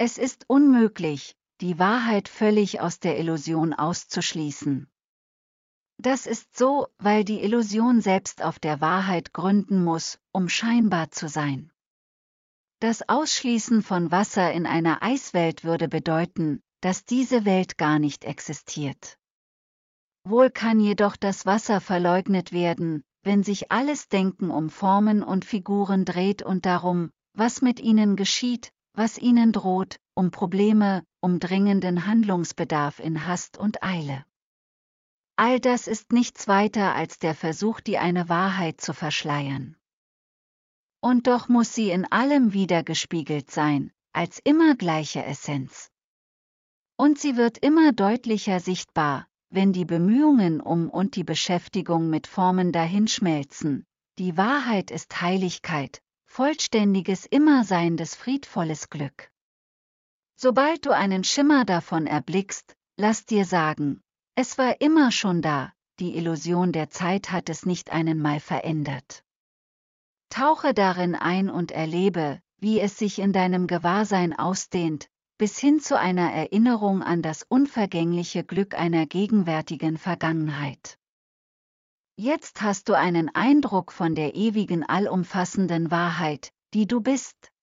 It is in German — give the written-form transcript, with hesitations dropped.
Es ist unmöglich, die Wahrheit völlig aus der Illusion auszuschließen. Das ist so, weil die Illusion selbst auf der Wahrheit gründen muss, um scheinbar zu sein. Das Ausschließen von Wasser in einer Eiswelt würde bedeuten, dass diese Welt gar nicht existiert. Wohl kann jedoch das Wasser verleugnet werden, wenn sich alles Denken um Formen und Figuren dreht und darum, was mit ihnen geschieht, was ihnen droht, um Probleme, um dringenden Handlungsbedarf in Hast und Eile. All das ist nichts weiter als der Versuch, die eine Wahrheit zu verschleiern. Und doch muss sie in allem wiedergespiegelt sein, als immer gleiche Essenz. Und sie wird immer deutlicher sichtbar, wenn die Bemühungen und die Beschäftigung mit Formen dahinschmelzen. Die Wahrheit ist Heiligkeit, vollständiges Immerseiendes friedvolles Glück. Sobald du einen Schimmer davon erblickst, lass dir sagen, es war immer schon da, die Illusion der Zeit hat es nicht einmal verändert. Tauche darin ein und erlebe, wie es sich in deinem Gewahrsein ausdehnt, bis hin zu einer Erinnerung an das unvergängliche Glück einer gegenwärtigen Vergangenheit. Jetzt hast du einen Eindruck von der ewigen allumfassenden Wahrheit, die du bist.